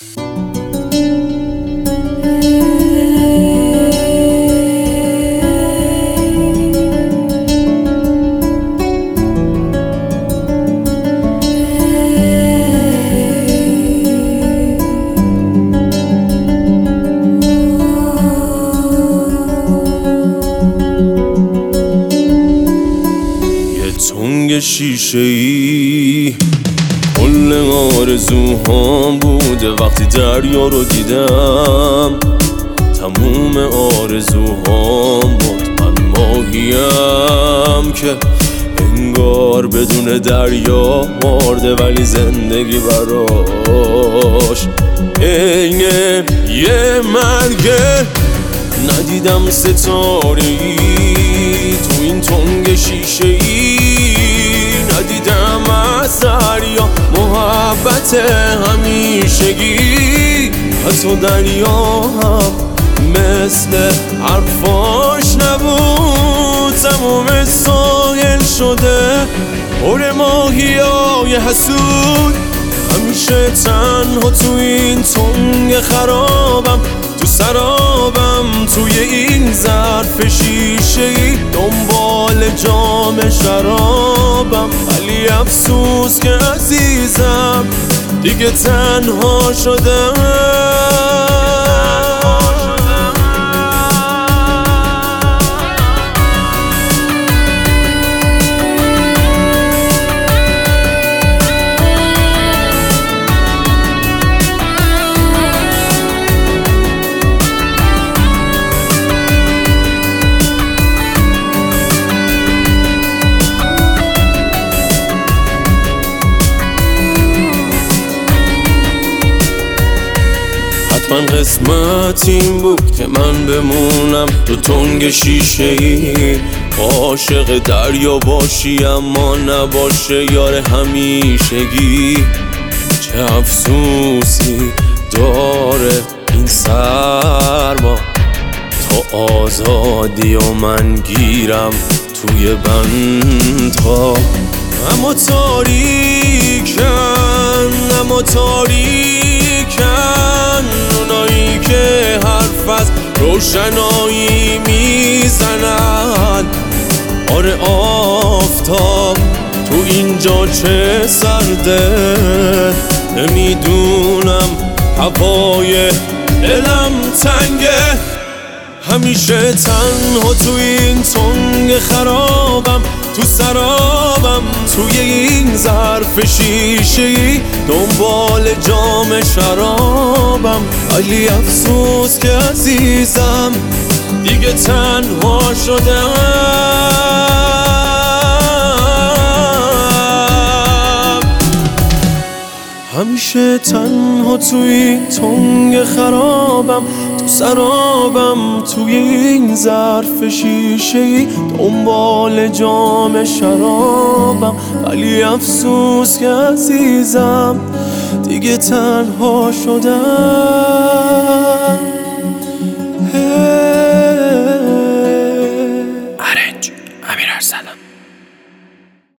تنگ شیشه‌ای کل آرزوهام بوده وقتی دریا رو دیدم. تموم آرزوهام بود، من ماهیم که انگار بدون دریا مرده ولی زندگی براش عین یه مرگه. ندیدم ستاره‌ای تو این تنگ شیشه‌ای، ندیدم اثر یا محبت همیشگی. حتی دریا هم مثل حرفاش نبود، تموم ساحل شده پر ماهیای حسود. همیشه تنها تو این تنگ خرابم، تو سرابم، توی این ظرف شیشه‌ای دنبال جام شرابم. ولی افسوس که عزیزم دیگه تنها شدم. من قسمت این بود که من بمونم تو تنگ شیشه‌ای، عاشق دریا باشی اما نباشه یار همیشگی. چه افسوسی داره این سرما، تو آزادی و من گیرم توی بندها. اما تاریکن، اما تاریکن اونایی که حرف از روشنایی میزنن. آره آفتاب تو اینجا چه سرده، نمیدونم هوای دلم تنگه. همیشه تنها تو این تنگ خرابم، تو سرابم، توی این ظرف شیشه‌ای دنبال جام شرابم. ولی افسوس که عزیزم دیگه تنها شدم. همیشه تنها تو این تنگ خرابم، تو سرابم، توی این ظرف شیشه‌ای دنبال جام شرابم. ولی افسوس که عزیزم دیگه تنها شدم.